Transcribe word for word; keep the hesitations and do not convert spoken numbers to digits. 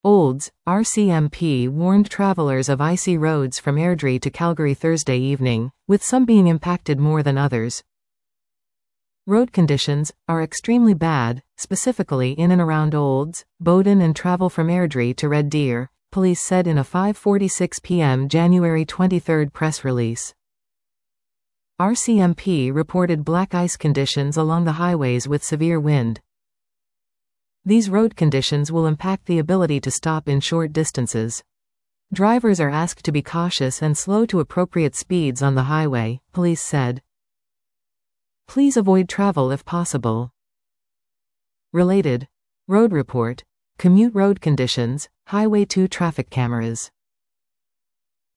Olds, R C M P warned travelers of icy roads from Airdrie to Calgary Thursday evening, with some being impacted more than others. Road conditions are extremely bad, specifically in and around Olds, Bowden and travel from Airdrie to Red Deer, police said in a five forty-six p m January twenty-third press release. R C M P reported black ice conditions along the highways with severe wind. These road conditions will impact the ability to stop in short distances. Drivers are asked to be cautious and slow to appropriate speeds on the highway, police said. Please avoid travel if possible. Related. Road report. Commute road conditions, Highway two traffic cameras.